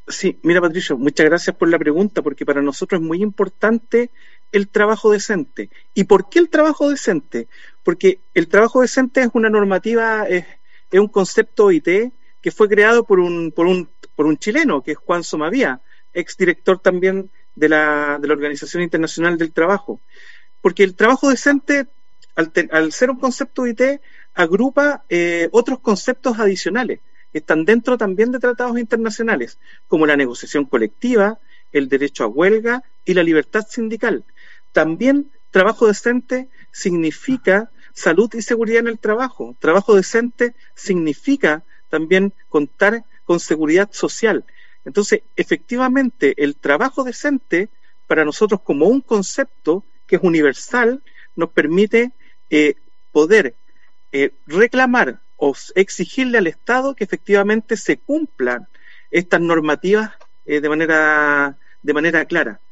Sí, mira Patricio, muchas gracias por la pregunta, porque para nosotros es muy importante el trabajo decente. ¿Y por qué el trabajo decente? Porque el trabajo decente es una normativa, es un concepto OIT que fue creado por un chileno, que es Juan Somavía, exdirector también de la Organización Internacional del Trabajo. Porque el trabajo decente, al ser un concepto OIT, agrupa otros conceptos adicionales que están dentro también de tratados internacionales, como la negociación colectiva, el derecho a huelga y la libertad sindical. También trabajo decente significa salud y seguridad en el trabajo. Trabajo decente significa también contar con seguridad social. Entonces, efectivamente, el trabajo decente para nosotros como un concepto que es universal nos permite poder reclamar o exigirle al Estado que efectivamente se cumplan estas normativas de manera clara.